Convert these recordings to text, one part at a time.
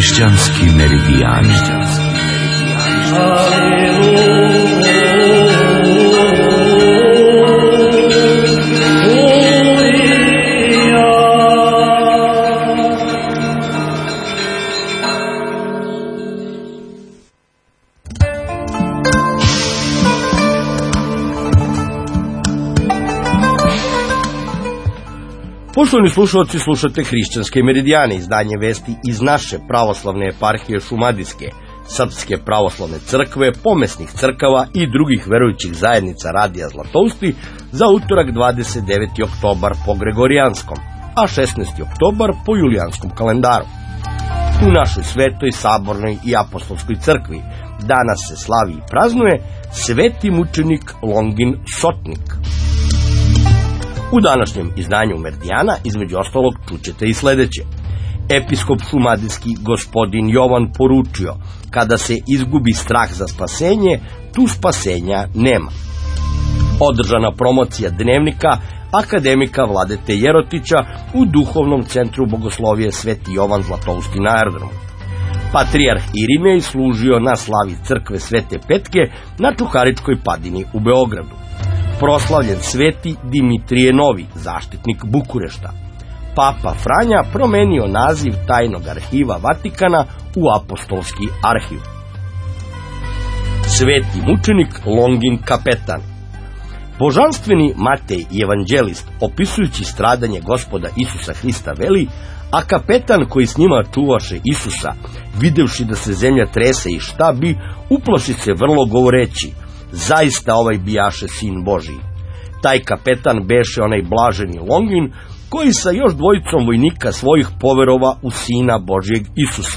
Hrišćanski meridijani. Poštovani slušalci, slušate Hrišćanske meridijane, izdanje vesti iz naše pravoslavne eparhije Šumadijske, Srpske pravoslavne crkve, pomesnih crkava i drugih verujućih zajednica Radija Zlatousti za utorak 29. oktobar po Gregorijanskom, a 16. oktobar po Julijanskom kalendaru. U našoj svetoj, sabornoj i apostolskoj crkvi danas se slavi i praznuje sveti mučenik Longin Sotnik. U današnjem izdanju Meridijana, između ostalog, čućete i sledeće. Episkop šumadijski gospodin Jovan poručio: kada se izgubi strah za spasenje, tu spasenja nema. Održana promocija dnevnika akademika Vladete Jerotića u duhovnom centru bogoslovije Sveti Jovan Zlatousti na aerodromu. Patrijarh Irimej služio na slavi crkve Svete Petke na Čukaričkoj padini u Beogradu. Proslavljen sveti Dimitrije Novi, zaštitnik Bukurešta. Papa Franja promenio naziv tajnog arhiva Vatikana u apostolski arhiv. Sveti mučenik Longin Kapetan. Božanstveni Matej evanđelist, opisujući stradanje Gospoda Isusa Hrista, veli: a kapetan koji s njima čuvaše Isusa, videvši da se zemlja trese i šta bi, uplaši se vrlo govoreći: zaista ovaj bijaše sin Božiji. Taj kapetan beše onaj blaženi Longin, koji sa još dvojicom vojnika svojih poverova u sina Božijeg Isusa.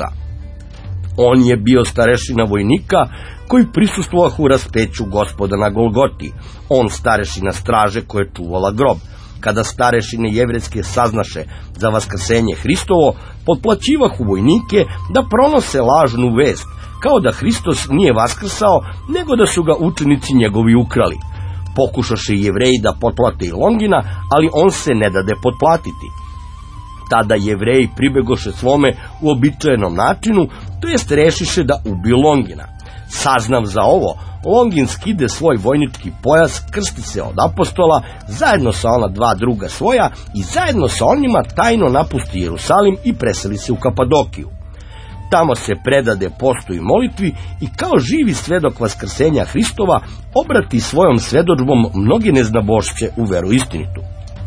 On je bio starešina vojnika koji prisustvovahu raspeću Gospoda na Golgoti, on starešina straže koja je čuvala grob. Kada starešine jevrejske saznaše za vaskrsenje Hristovo, potplaćivahu vojnike da pronose lažnu vest, kao da Hristos nije vaskrsao, nego da su ga učenici njegovi ukrali. Pokušaše Jevreji da potplate i Longina, ali on se ne dade potplatiti. Tada Jevreji pribegoše svome uobičajenom načinu, to jest rešiše da ubiju Longina. Saznav za ovo, Longin skide svoj vojnički pojas, krsti se od apostola, zajedno sa ona dva druga svoja i zajedno sa onima tajno napusti Jerusalim i preseli se u Kapadokiju. Tamo se predade postu i molitvi i kao živi svedok vaskrsenja Hristova obrati svojom svedodžbom mnoge neznabošće u veru istinitu.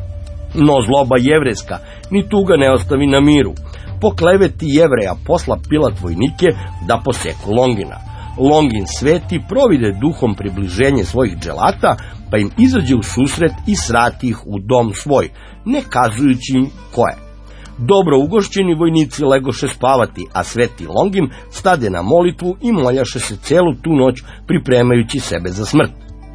No zloba jevrejska ni tuga ne ostavi na miru. Po kleveti Jevreja posla Pilat vojnike da poseku Longina. Longin sveti provide duhom približenje svojih dželata, pa im izađe u susret i srati ih u dom svoj, ne kazujući im ko je. Dobro ugošćeni vojnici legoše spavati, a sveti Longin stade na molitvu i moljaše se celu tu noć pripremajući sebe za smrt.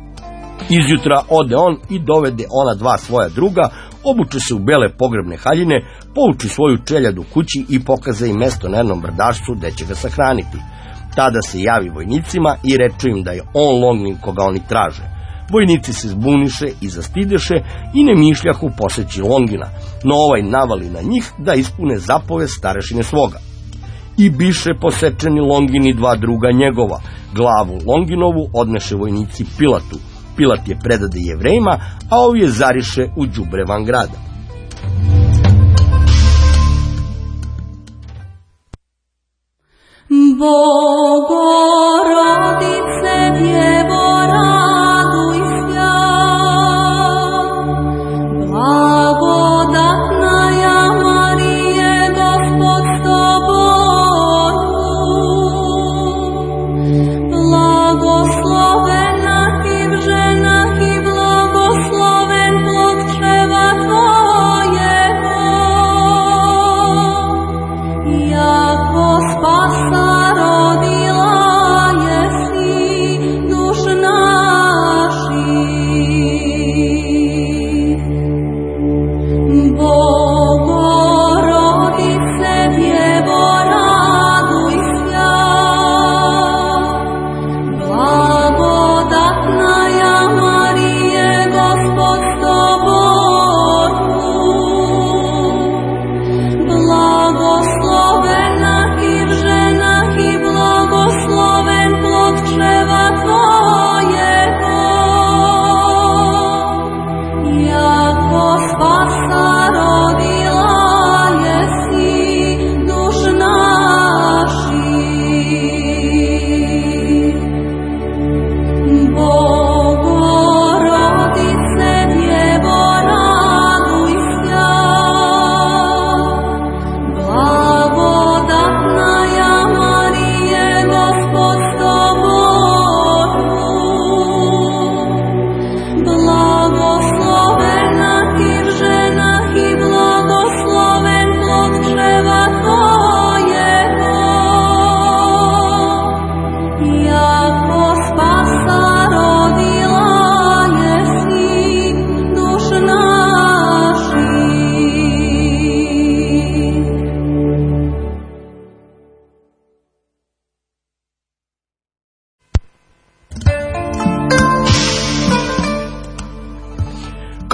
Izjutra ode on i dovede ona dva svoja druga, obuče se u bele pogrebne haljine, pouči svoju čeljadu kući i pokaza im mesto na jednom brdašcu gde će ga sahraniti. Tada se javi vojnicima i reče im da je on Longin koga oni traže. Vojnici se zbuniše i zastideše i ne mišljahu poseći Longina, no ovaj navali na njih da ispune zapovest starešine svoga. I biše posečeni Longin i dva druga njegova, glavu Longinovu odneše vojnici Pilatu. Pilat je predade Jevrejima, a ovi je zariše u đubre van grada. Bogorodice Djevo, raduj sja, blagodatna ja Marije, Gospod s tobою, blagoslovena ti v ženah i blagosloven plod čreva tvojego, jako spasa rodila jesi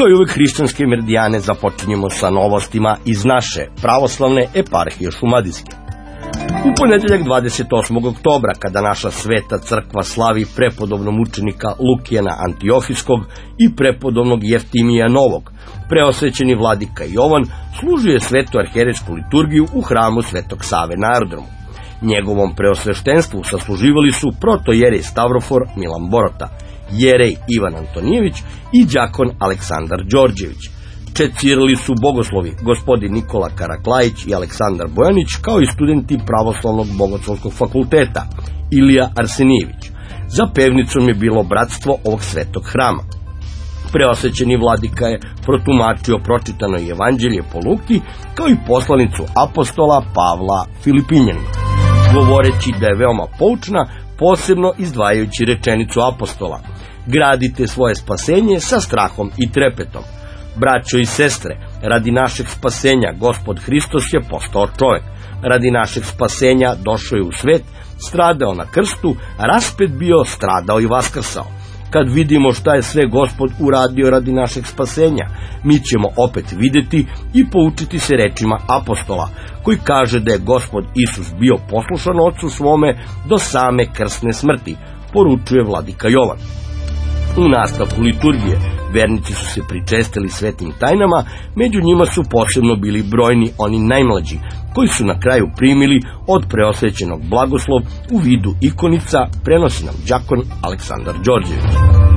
Kao i uvek hrišćanske meridijane započinjemo sa novostima iz naše pravoslavne eparhije Šumadijske. U ponedeljak 28. oktobra, kada naša sveta crkva slavi prepodobnog mučenika Lukijana Antiohijskog i prepodobnog Jeftimija Novog, preosvećeni vladika Jovan služio je svetu arhijerejsku liturgiju u hramu Svetog Save na aerodromu. Njegovom preosveštenstvu sasluživali su protojerej Stavrofor Milan Borota, jerej Ivan Antonijević i đakon Aleksandar Đorđević. Čecirali su bogoslovi gospodin Nikola Karaklajić i Aleksandar Bojanić, kao i studenti Pravoslavnog bogoslovskog fakulteta Ilija Arsenijević. Za pevnicom je bilo bratstvo ovog svetog hrama. Preosvećeni vladika je protumačio pročitano evanđelje po Luki, kao i poslanicu apostola Pavla Filipinjanima, govoreći da je veoma poučna, posebno izdvajajući rečenicu apostola: gradite svoje spasenje sa strahom i trepetom. Braćo i sestre, radi našeg spasenja Gospod Hristos je postao čovjek. Radi našeg spasenja došao je u svet, stradao na krstu, raspet bio, stradao i vaskrsao. Kad vidimo šta je sve Gospod uradio radi našeg spasenja, mi ćemo opet vidjeti i poučiti se rečima apostola, koji kaže da je Gospod Isus bio poslušan Ocu svome do same krsne smrti, poručuje vladika Jovan. U nastavku liturgije vernici su se pričestili svetim tajnama, među njima su posebno bili brojni oni najmlađi, koji su na kraju primili od preosvećenog blagoslov u vidu ikonica, prenosi nam đakon Aleksandar Đorđević.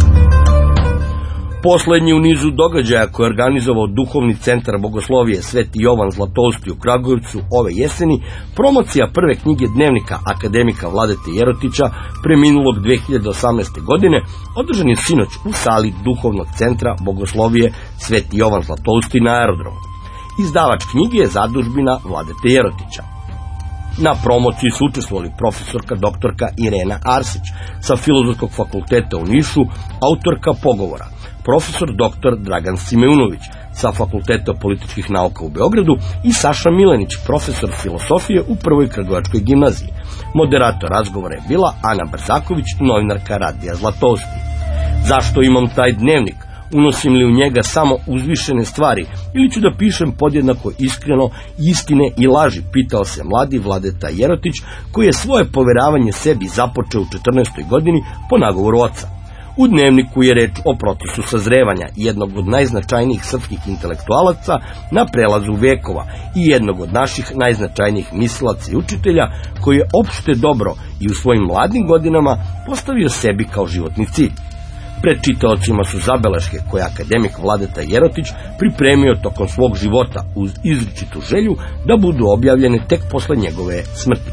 Poslednji u nizu događaja koje je organizovao Duhovni centar bogoslovije Sveti Jovan Zlatousti u Kragujevcu ove jeseni, promocija prve knjige dnevnika akademika Vladete Jerotića, preminulog 2018. godine, održan je sinoć u sali Duhovnog centra bogoslovije Sveti Jovan Zlatousti na aerodromu. Izdavač knjige je zadužbina Vladete Jerotića. Na promociji su učestvovali profesorka doktorka Irena Arsić sa Filozofskog fakulteta u Nišu, autorka pogovora, profesor dr. Dragan Simeunović sa Fakulteta političkih nauka u Beogradu i Saša Milenić, profesor filosofije u Prvoj Kragujevačkoj gimnaziji. Moderator razgovora je bila Ana Brzaković, novinarka Radija Zlatousti. Zašto imam taj dnevnik? Unosim li u njega samo uzvišene stvari ili ću da pišem podjednako iskreno istine i laži, pitao se mladi Vladeta Jerotić, koji je svoje poveravanje sebi započeo u 14. godini po nagovoru oca. U dnevniku je reč o procesu sazrevanja jednog od najznačajnijih srpskih intelektualaca na prelazu vekova i jednog od naših najznačajnijih mislilaca i učitelja, koji je opšte dobro i u svojim mladim godinama postavio sebi kao životni cilj. Pred čitaocima su zabeleške koje akademik Vladeta Jerotić pripremio tokom svog života uz izričitu želju da budu objavljene tek posle njegove smrti.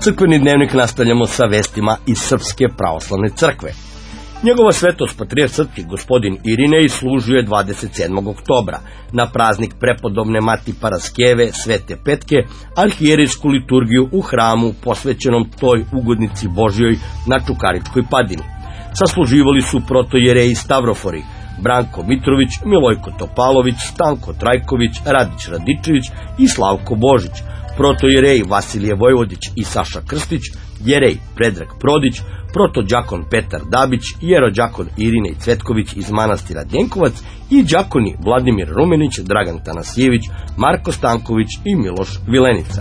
Crkveni dnevnik nastavljamo sa vestima iz Srpske pravoslavne crkve. Njegova svetost patrijarh srpski gospodin Irinej služio je 27. oktobra na praznik prepodobne Mati Paraskeve Svete Petke arhijerejsku liturgiju u hramu posvećenom toj ugodnici Božjoj na Čukaričkoj padini. Sasluživali su protojereji Stavrofori, Branko Mitrović, Milojko Topalović, Stanko Trajković, Radić Radičević i Slavko Božić, protojereji Vasilije Vojvodić i Saša Krstić, jerej Predrag Prodić, protođakon Petar Dabić, jerođakon Irinej Cvetković iz manastira Denkovac i đakoni Vladimir Rumenić, Dragan Tanasijević, Marko Stanković i Miloš Vilenica.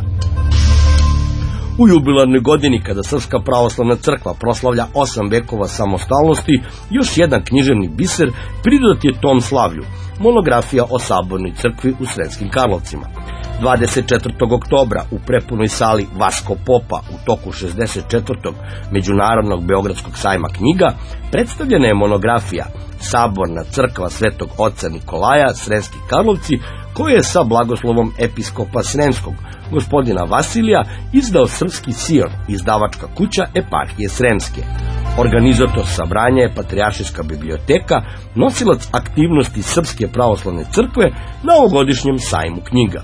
U jubilarnoj godini, kada Srpska pravoslavna crkva proslavlja 8 vekova samostalnosti, još jedan književni biser pridodat je tom slavlju, monografija o sabornoj crkvi u Sremskim Karlovcima. 24. oktobra u prepunoj sali Vasko Popa u toku 64. Međunarodnog Beogradskog sajma knjiga predstavljena je monografija Saborna crkva Svetog oca Nikolaja Sremski Karlovci, koje je sa blagoslovom episkopa Sremskog, gospodina Vasilija, izdao Srpski Sion, izdavačka kuća eparhije Sremske. Organizator sabranja je Patrijaršijska biblioteka, nosilac aktivnosti Srpske pravoslavne crkve na ovogodišnjem sajmu knjiga.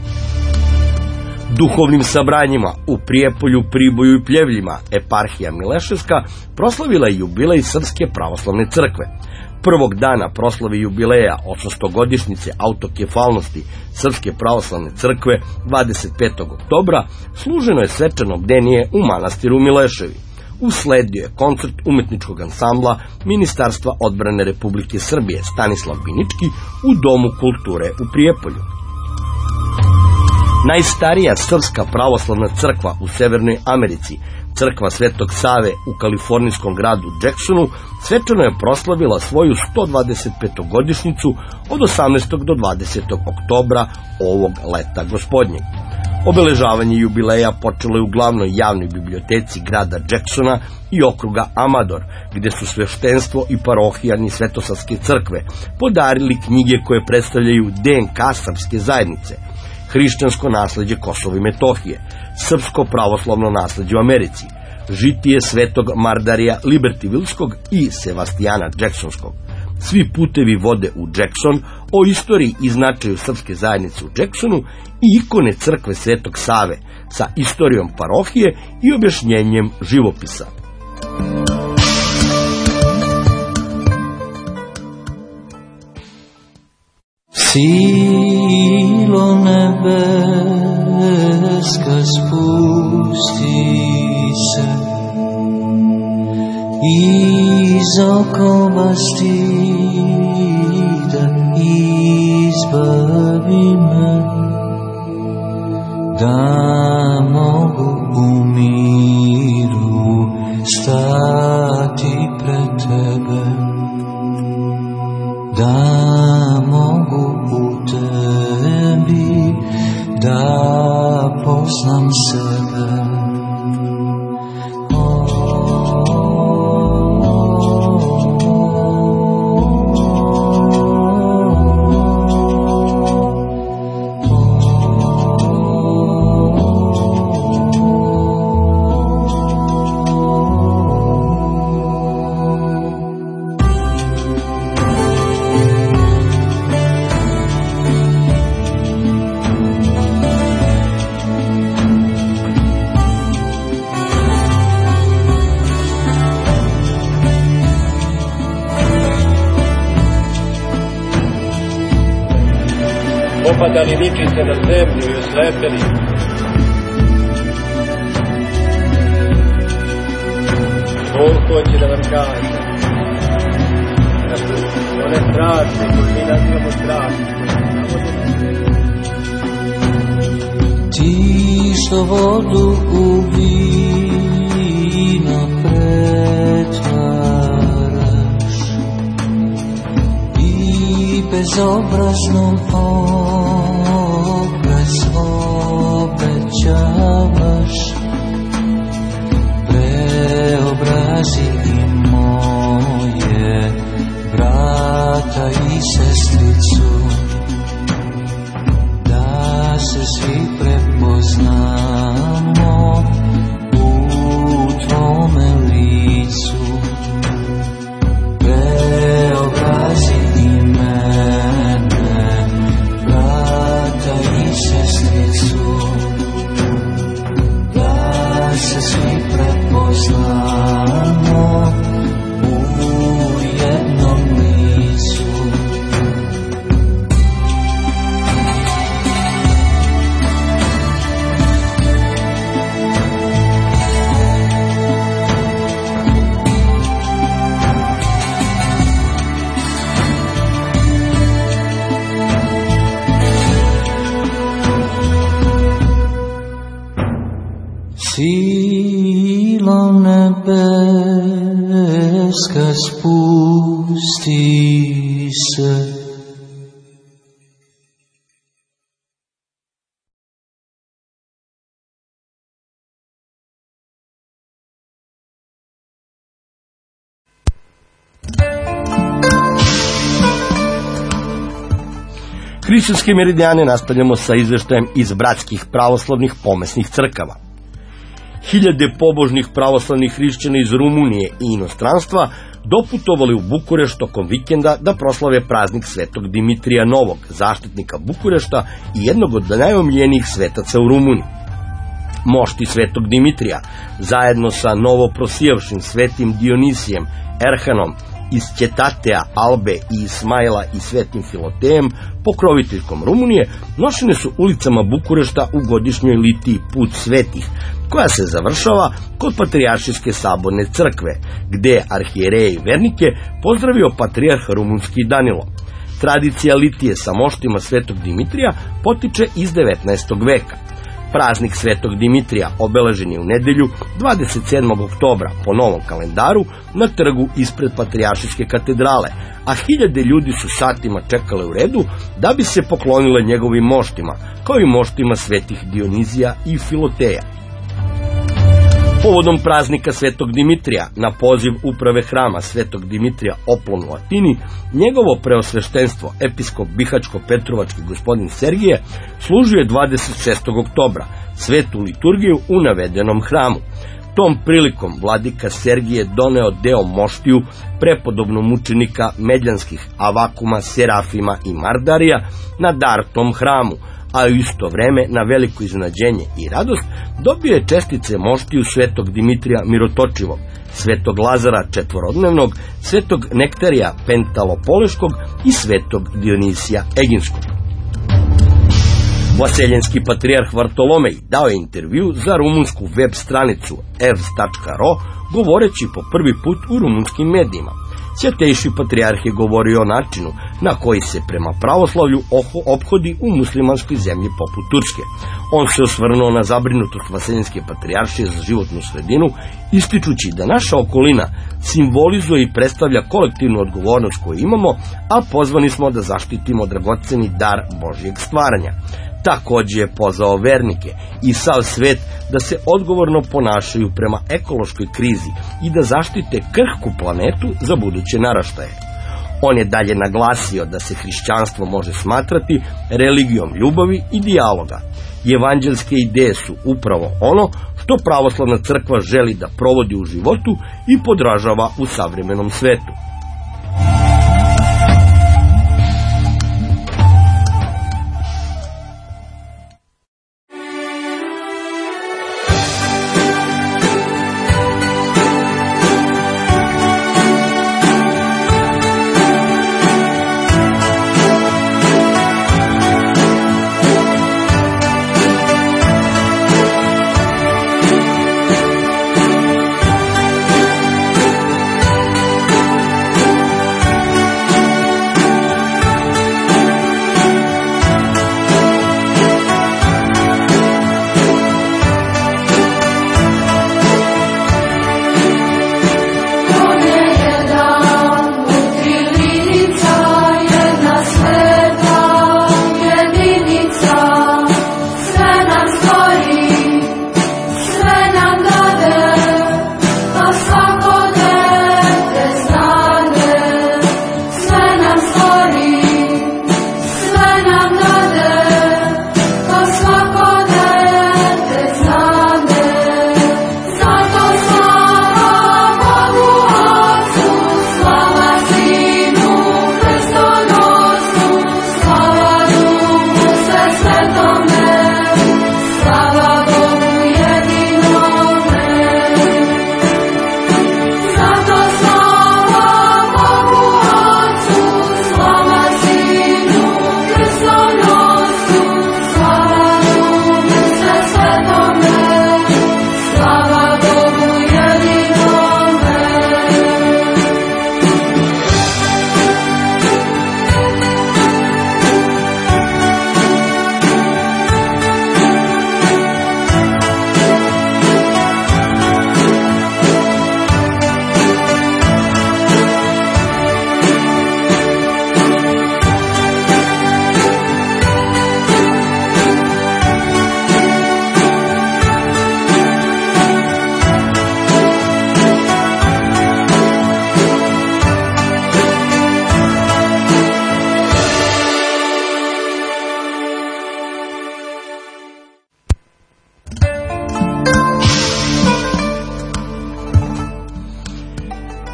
Duhovnim sabranjima u Prijepolju, Priboju i Pljevljima eparhija Mileševska proslavila je jubilej Srpske pravoslavne crkve. Prvog dana proslave jubileja 800-godišnjice autokefalnosti Srpske pravoslavne crkve 25. oktobra služeno je svečano bdenije u manastiru Mileševi. Usledio je koncert umetničkog ansambla Ministarstva odbrane Republike Srbije Stanislav Binički u Domu kulture u Prijepolju. Najstarija srpska pravoslavna crkva u Severnoj Americi, crkva Svetog Save u kalifornijskom gradu Jacksonu, svečano je proslavila svoju 125-godišnjicu od 18. do 20. oktobra ovog leta gospodnjeg. Obeležavanje jubileja počelo je u glavnoj javnoj biblioteci grada Jacksona i okruga Amador, gde su sveštenstvo i parohijani Svetosavske crkve podarili knjige koje predstavljaju DNK srpske zajednice, hrišćansko nasleđe Kosova i Metohije, srpsko pravoslavno nasleđe u Americi, žitije Svetog Mardarija Libertyvilskog i Sevastijana Jacksonskog. Svi putevi vode u Jackson, o istoriji i značaju srpske zajednice u Jacksonu i ikone crkve Svetog Save sa istorijom parohije i objašnjenjem živopisa. Silo nebeska spusti se, iz okova stida izbavi me, da mogu u miru stati pred tebe, da mogu u tebi da poznam sebe. Opadali ličice na zemlju i oslepeli. Bog hoće da vam kaže da su one strašne koje mi nazivamo strašne. Ti što vodu u vino pretvaraš i bezobraznu obraz obećavaš, preobrazi i moje brata i sestricu, da se svi prepoznamo u vojska spusti se. Hrišćanske meridijane nastavljamo sa izveštajem iz bratskih pravoslavnih pomesnih crkava. Hiljade pobožnih pravoslavnih hrišćana iz Rumunije i inostranstva doputovali u Bukurešt tokom vikenda da proslave praznik Svetog Dimitrija Novog, zaštitnika Bukurešta i jednog od najomiljenijih svetaca u Rumuniji. Mošti Svetog Dimitrija, zajedno sa novoprosijevšim svetim Dionisijem, Erhanom, iz Ćetatea, Albe i Ismaila i svetim Filotejem, pokroviteljkom Rumunije, nošene su ulicama Bukurešta u godišnjoj litiji Put svetih, koja se završava kod Patrijaršijske saborne crkve, gde je arhijereje i vernike pozdravio patrijarh rumunski Danilo. Tradicija litije sa moštima Svetog Dimitrija potiče iz 19. veka. Praznik Svetog Dimitrija obeležen je u nedelju 27. oktobra po novom kalendaru na trgu ispred Patrijaršijske katedrale, a hiljade ljudi su satima čekale u redu da bi se poklonile njegovim moštima, kao i moštima svetih Dionizija i Filoteja. Povodom praznika Svetog Dimitrija, na poziv uprave hrama Svetog Dimitrija Oplon u Atini, njegovo preosveštenstvo, episkop Bihačko-Petrovački gospodin Sergije, služio je 26. oktobra svetu liturgiju u navedenom hramu. Tom prilikom vladika Sergije doneo deo moštiju prepodobnom mučenika medljanskih Avakuma, Serafima i Mardarija na dar tom hramu, a u isto vreme, na veliko iznenađenje i radost, dobio je čestice moštiju Svetog Dimitrija Mirotočivog, Svetog Lazara Četvorodnevnog, Svetog Nektarija Pentalopoleškog i Svetog Dionisija Eginskog. Vaseljenski patrijarh Vartolomej dao je intervju za rumunsku web stranicu evs.ro, govoreći po prvi put u rumunskim medijima. Svetejši patrijarh je govorio o načinu na koji se prema pravoslavlju ophodi u muslimanskoj zemlji poput Turske. On se osvrnuo na zabrinutost Vaseljenske patrijaršije za životnu sredinu, ističući da naša okolina simbolizuje i predstavlja kolektivnu odgovornost koju imamo, a pozvani smo da zaštitimo dragoceni dar Božjeg stvaranja. Takođe je pozvao vernike i sav svet da se odgovorno ponašaju prema ekološkoj krizi i da zaštite krhku planetu za buduće naraštaje. On je dalje naglasio da se hrišćanstvo može smatrati religijom ljubavi i dijaloga. Evanđelske ideje su upravo ono što pravoslavna crkva želi da provodi u životu i podražava u savremenom svetu.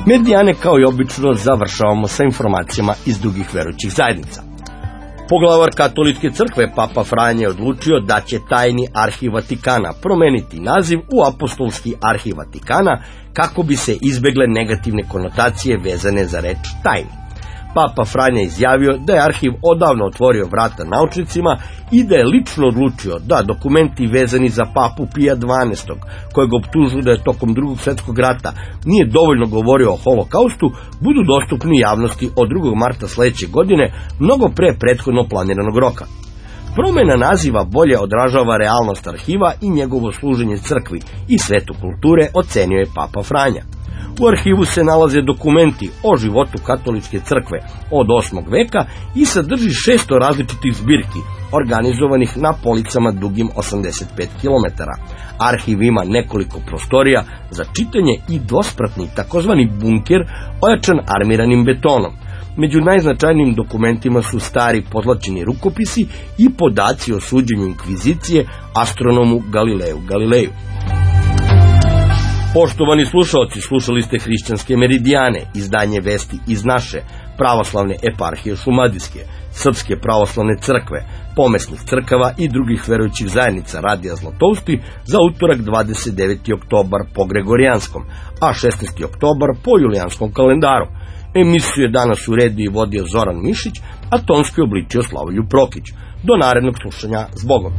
Medijane kao i obično završavamo sa informacijama iz drugih verujućih zajednica. Poglavar katoličke crkve Papa Franje je odlučio da će tajni arhiv Vatikana promeniti naziv u apostolski arhiv Vatikana kako bi se izbegle negativne konotacije vezane za reč tajni. Papa Franje izjavio da je arhiv odavno otvorio vrata naučnicima i da je lično odlučio da dokumenti vezani za papu Pija XII, kojeg optužuju da je tokom Drugog svjetskog rata nije dovoljno govorio o holokaustu, budu dostupni javnosti od 2. marta sledeće godine, mnogo pre prethodno planiranog roka. Promjena naziva bolje odražava realnost arhiva i njegovo služenje crkvi i svetu kulture, ocenio je Papa Franja. U arhivu se nalaze dokumenti o životu katoličke crkve od 8. veka i sadrži 600 različitih zbirki, organizovanih na policama dugim 85 km. Arhiv ima nekoliko prostorija za čitanje i dvospratni takozvani bunker ojačan armiranim betonom. Među najznačajnijim dokumentima su stari pozlačeni rukopisi i podaci o suđenju inkvizicije astronomu Galileju Galileju. Poštovani slušalci, slušali ste Hrišćanske meridijane, izdanje vesti iz naše pravoslavne eparhije Šumadijske, Srpske pravoslavne crkve, pomesnih crkava i drugih verujućih zajednica Radija Zlatousti za utorak 29. oktobar po Gregorijanskom, a 16. oktobar po Julijanskom kalendaru. Emisiju je danas uredio i vodio Zoran Mišić, a tonski obličio Slavoljub Prokić. Do narednog slušanja, s Bogom!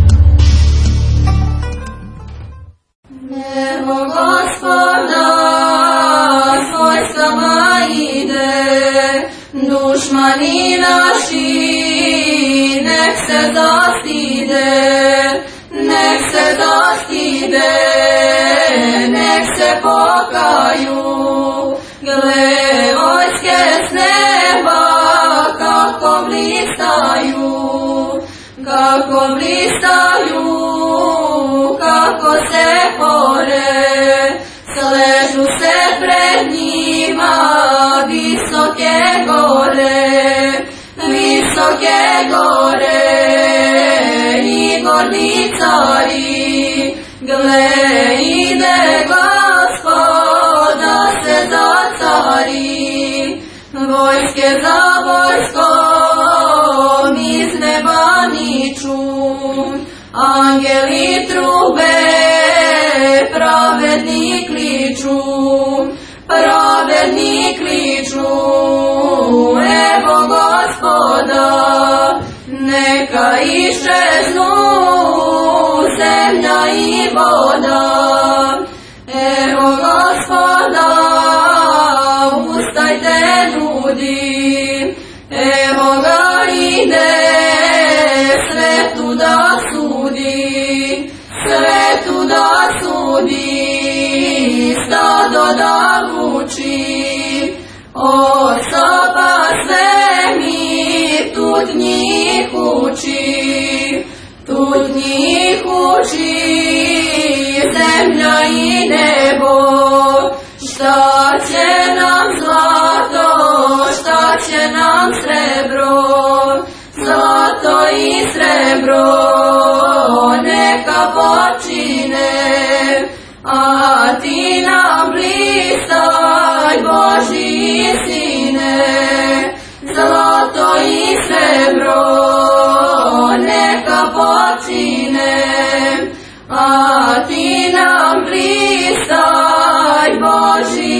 Evo Gospoda, svojstava ide, dušmani naši, nek se zastide, nek se zastide, nek se pokaju. Gle, vojske s neba, kako blistaju, kako blistaju, kako se pore, sležu se pred njima visoke gore, visoke gore i gordi cari. Gle, ide Gospoda se zacari, vojske za vojskom iz neba niču, angeli trube, pravedni kliču, pravedni kliču. Evo Gospoda, neka iščeznu zemlja i voda. Evo Gospoda, ustajte ljudi, evo ga ide svetu da sudi, svetu da sudi, stado da vuči. Od soba svemir tud njih uči, tud njih uči, zemlja i nebo. Šta će nam zlato, šta će nam srebro, zlato i srebro neka počine, a ti nam blistaj Božji sine, zlato i srebro neka počine, a ti nam blistaj Božji